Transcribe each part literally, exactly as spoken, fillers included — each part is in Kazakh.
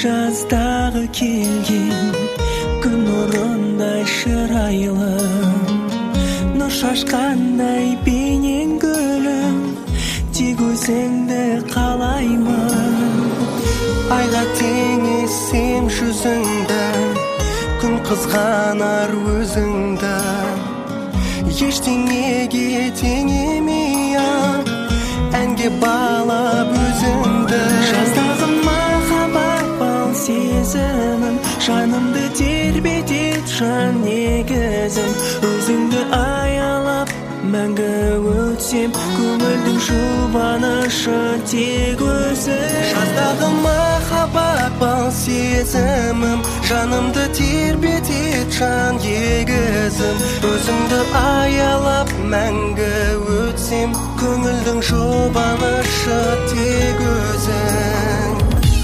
жаздағы келген күн нұрындай шырайлы, нұр шашқандай бейнең гүлім, тек өзіңді қалаймын. Айға теңесем жүзіңді, күн қызғанар өзіңді, ештеңеге теңемей-ақ әнге балап өзіңді. Жаздағы махаббат бал сезімім, жанымды тербетет жан негізім. Өзіңді аялап мәңгі өтсем, көңілдің жұбанышы тек өзің. Жаздағы махаббат бал сезімім, жанымды тербетет жан егізім. Өзіңді аялап мәңгі өтсем, көңілдің жұбанышы тек өзің.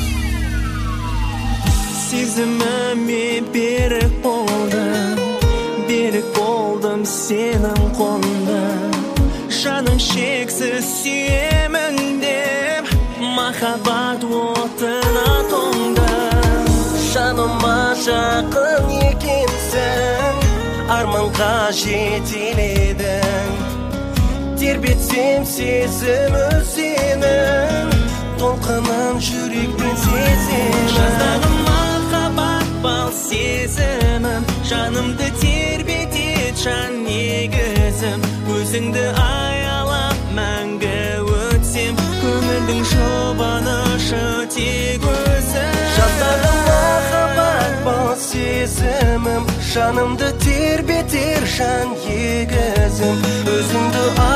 Сезіміме берік болдым, берік болдым сенің қолыңда. Жаным шексіз сүйемін деп, махаббат отына тоңды. Жаныма жақын екенсің, арманға жетеледің. Тербетсем сезім өзенін, толқынын жүрекпен сеземін. Жаздағы махаббат бал сезімім, жанымды тербетет жан негізім. Өзіңді аялап мәңгі өтсем, көңілдің жұбанышы тек өзің. Жаздағы махаббат бал сезімім, жанымды тербетер жан егізім. Өзіңді